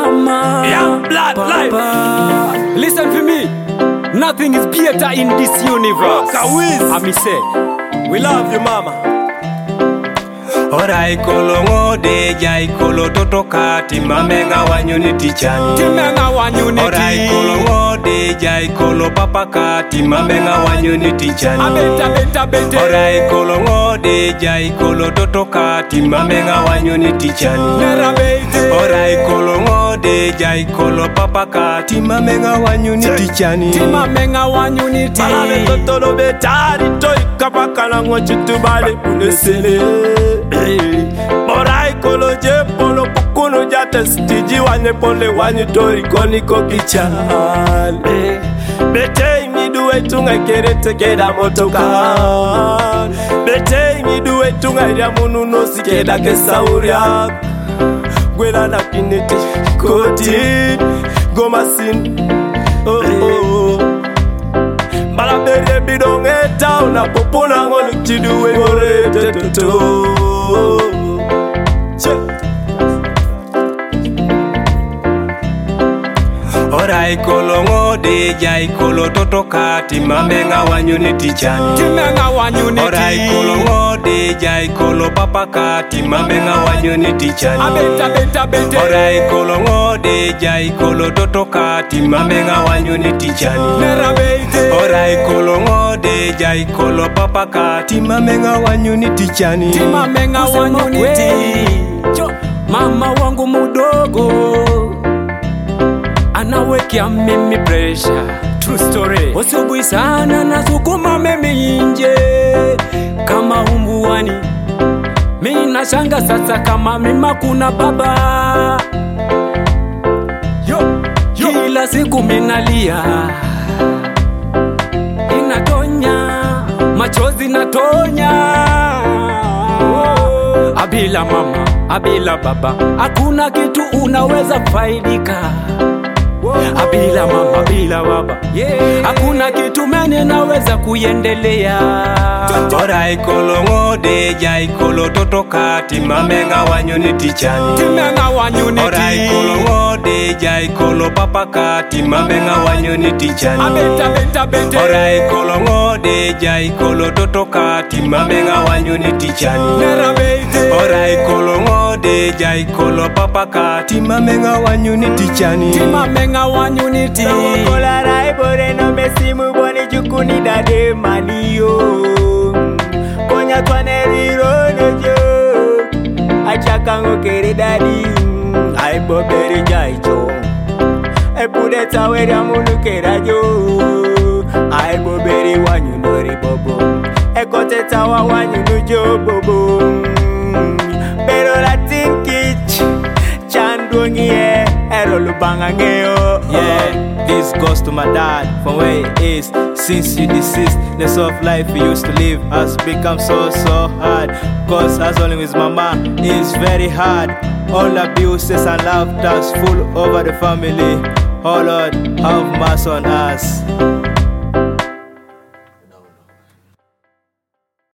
Mama, Young blood Papa. life. Listen to me. Nothing is better in this universe. Ami say, We love you, mama. Orai kolongo de jai kolo toto kati mamenga wanyuni tichani. Timenga wanyuni Orai kolongo de jai kolo papa kati mamenga wanyuni tichani. Abeta. Orai kolongo de jai kolo toto kati mamenga wanyuni tichani. Nera beite. Orai kolongo de jai kolo papa kati mamenga wanyuni tichani. Timamenga wanyuni ti. Malame totolo betari toi kapakala ngochitubale unesele. Morai kolo je polo pukuno jate stiji wanye pole wanye tori koni kokichale. Bete imiduwe tunga kerete keda motoka. Bete imiduwe tunga ya munu nosi keda kesauria. Gwela na kinete koti gomasin. Balabere bidongeta una popona ngolu chiduwe ngorete toto. Orai kolongo de jai kolo toto kati mamenga wanyuni tichani. Timenga wanyuni ti. Orai kolongo de jai kolo papa kati mamenga wanyuni tichani. Abeta. Orai kolongo de jai kolo toto kati mamenga wanyuni tichani. Nera beite. Orai kolongo de jai kolo papa kati mamenga wanyuni tichani. Timamenga wanyuni ti. Mama wangu mudogo anawekea mimi pressure. True story. Asubuhi sana nasukuma mimi nje kama umbuani. Mimi nashanga sasa kama mima kuna baba. Kila siku minalia, inatonya machozi natonya. Abila mama, abila baba, hakuna kitu unaweza faidika. Abila mama, abila baba, hakuna kitu mene naweza kuendelea. Orai kolongo de jai kolo toto kati mamenga wanyuni tichani. Timenga wanyuni ti. Orai kolongo de jai kolo papa kati mamenga wanyuni tichani. Abeta. Orai kolongo de jai kolo toto kati mamenga wanyuni tichani. Nera beite. Orai kolongo de jai kolo papa kati mamenga wanyuni tichani. Timamenga wanyuni ti. Kola rai bore no mesimu boni jukuni dade maniyo. Konya twane riro jo. Achakango kere dadi. Ai boberi jaicho. E pudeta weri amunu kerajo. Ai boberi wanyu nori bobo. E kote tawa wanyu nujo bobo. Pero la tinkich. Chandongie. Ero lubanga ngeo. Yeah, this goes to my dad from where he is. Since you deceased, the soft life he used to live has become so hard. Cause hustling with mama is very hard. All abuses and laughters full over the family. Oh Lord, have mercy on us.